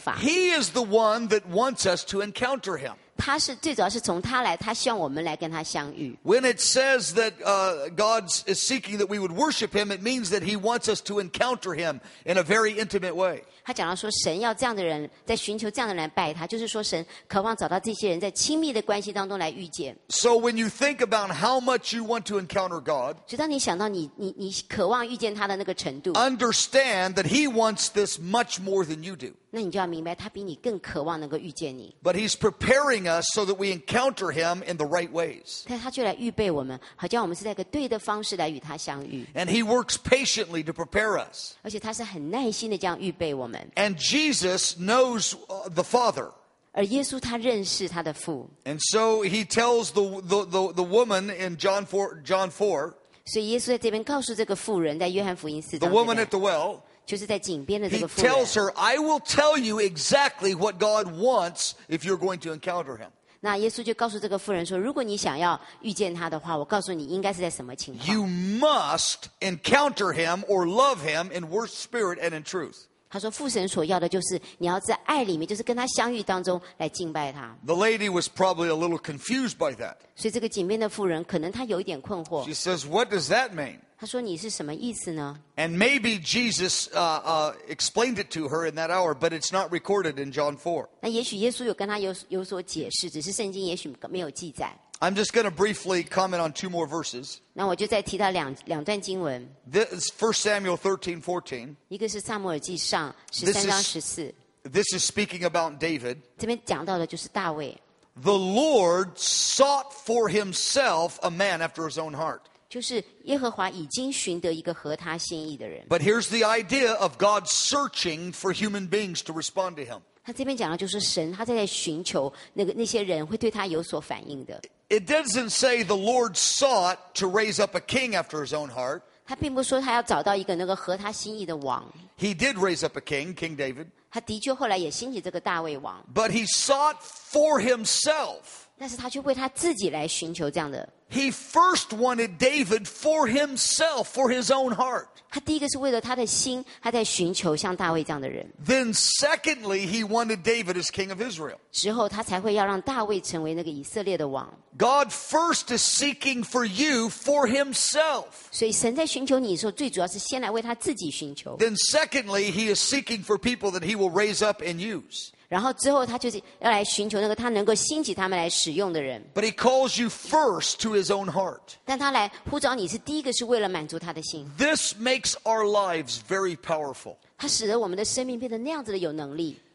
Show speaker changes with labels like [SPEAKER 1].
[SPEAKER 1] 法。
[SPEAKER 2] He is the one that wants us to encounter him.
[SPEAKER 1] 他是最主要是从他来，他希望我们来跟他相遇。
[SPEAKER 2] When it says that God is seeking that we would worship him, it means that he wants us to encounter him in a very intimate way.
[SPEAKER 1] 他讲到说，神要这样的人，在寻求这样的人来拜他，就是说神渴望找到这些人在亲密的关系当中来遇见。
[SPEAKER 2] So when you think about how much you want to encounter God,
[SPEAKER 1] 所以当你想到你渴望遇见他的那个程度，
[SPEAKER 2] understand that he wants this much more than you do.
[SPEAKER 1] 那你就要明白，他比你更渴望能够遇见你。
[SPEAKER 2] But he's preparing us so that we encounter him in the right ways.
[SPEAKER 1] 但他就来预备我们，好像我们是在一个对的方式来与他相遇。
[SPEAKER 2] And he works patiently to prepare us.
[SPEAKER 1] 而且他是很耐心的这样预备我们。
[SPEAKER 2] And Jesus knows the Father.
[SPEAKER 1] 而耶稣他认识他的父，
[SPEAKER 2] And so he tells the woman in John 4,
[SPEAKER 1] 所以耶稣在这边告诉这个妇人，在约翰福音4
[SPEAKER 2] the
[SPEAKER 1] 章
[SPEAKER 2] woman
[SPEAKER 1] 这
[SPEAKER 2] at the
[SPEAKER 1] 边，
[SPEAKER 2] well,
[SPEAKER 1] 就是在井边的这
[SPEAKER 2] he
[SPEAKER 1] 个妇人。
[SPEAKER 2] tells her, I will tell you exactly what God wants if you're going to encounter him.
[SPEAKER 1] 那耶稣就告诉这个妇人说，如果你想要遇见他的话，我告诉你应该是在什么情况。
[SPEAKER 2] You must encounter him or love him in word, spirit, and in truth.
[SPEAKER 1] 他说父神所要的就是你要在爱里面，就是跟他相遇当中来敬拜他。
[SPEAKER 2] The lady was probably a little confused by that.
[SPEAKER 1] 所以这个井边的妇人可能她有一点困惑
[SPEAKER 2] She，says, what does that mean?
[SPEAKER 1] 她说你是什么意思呢？
[SPEAKER 2] And maybe Jesus explained it to her in that hour, but it's not recorded in John 4.
[SPEAKER 1] 那也许耶稣有跟她有所解释，只是圣经也许没有记载。
[SPEAKER 2] I'm just going to briefly comment on 2 more verses.
[SPEAKER 1] 那我就再提到两段经文，
[SPEAKER 2] This is 1 Samuel 13:14.
[SPEAKER 1] 一个是撒母耳记上
[SPEAKER 2] This
[SPEAKER 1] 13章
[SPEAKER 2] is-
[SPEAKER 1] 14，
[SPEAKER 2] This is speaking about David.
[SPEAKER 1] 这边讲到的就是大卫，
[SPEAKER 2] The Lord sought for himself a man after his own heart.
[SPEAKER 1] 就是耶和华已经寻得一个合他心意的人。
[SPEAKER 2] But here's the idea of God searching for human beings to respond to him.
[SPEAKER 1] 他这边讲的就是神，他在寻求那些人会对他有所反应的。
[SPEAKER 2] It doesn't say the Lord sought to raise up a king after his own heart.
[SPEAKER 1] 他并不说他要找到一个能够合他心意的王，
[SPEAKER 2] He did raise up a king, King David.
[SPEAKER 1] 他的确后来也兴起这个大卫王，
[SPEAKER 2] But he sought for himself.
[SPEAKER 1] 但是他却为他自己来寻求这样的。
[SPEAKER 2] He first wanted David for himself, for his own heart.
[SPEAKER 1] 他第一个是为了他的心，他在寻求像大卫这样的人，
[SPEAKER 2] Then secondly, he wanted David as king of Israel.
[SPEAKER 1] 之后他才会要让大卫成为那个以色列的王。
[SPEAKER 2] God first is seeking for you for himself.
[SPEAKER 1] 所以神在寻求你的时候，最主要是先来为他自己寻求，
[SPEAKER 2] Then secondly, he is seeking for people that he will raise up and use.
[SPEAKER 1] 然后之后他就是要来寻求那个他能够兴起他们来使用的人。
[SPEAKER 2] But he calls you first to his own heart.
[SPEAKER 1] 但他来呼召你是第一个，是为了满足他的心。
[SPEAKER 2] This makes our lives very powerful.
[SPEAKER 1] 他使得我们的生命变得那样子的有能力。